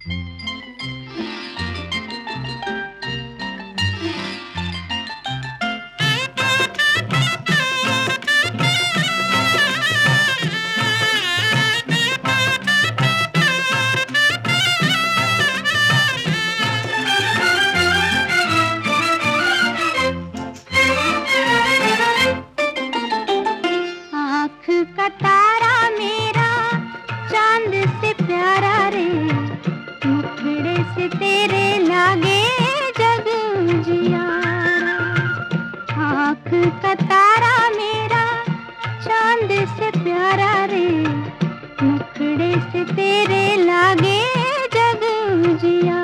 का तारा मेरा चांद से प्यारा रे, मुखड़े से तेरे लागे जग उजियारा। आँख का तारा मेरा चांद से प्यारा रे, मुखड़े से तेरे लागे जग उजियारा।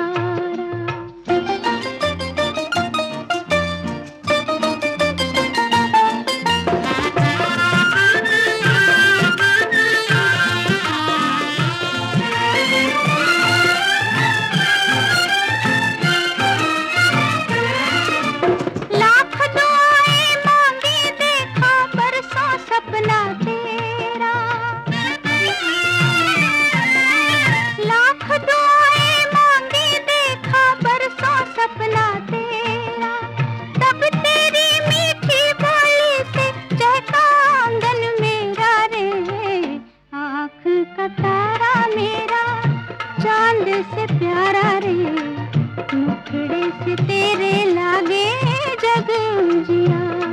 सपना तेरा तब तेरी मीठी बोली से चहका आंगन मेरा रे। आँख का तारा मेरा चांद से प्यारा रे, मुखड़े से तेरे लागे जग उजियारा।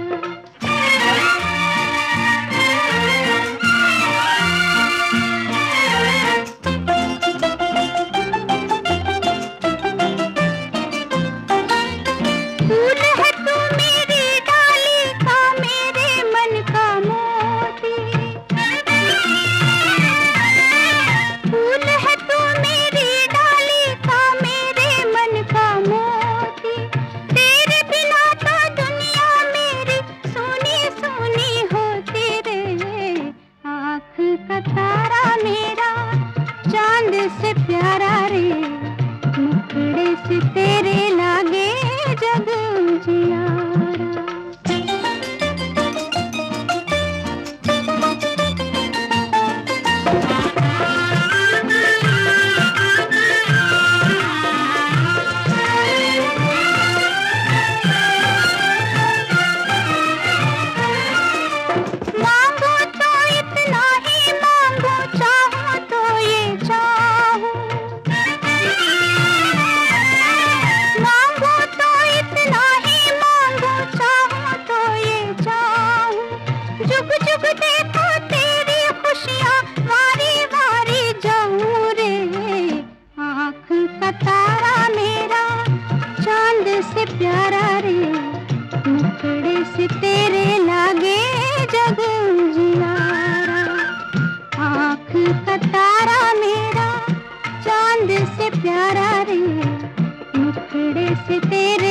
का तारा मेरा चांद से प्यारा रे, मुखड़े से तेरे लागे जग उजियारा। जुग जुग देखो तेरी खुशियाँ वारी वारी जाऊं रे। आँख का तारा मेरा चांद से प्यारा रे, मुखड़े से तेरे लागे जग उजियारा। आँख का तारा मेरा चांद से प्यारा रे, मुखड़े से तेरे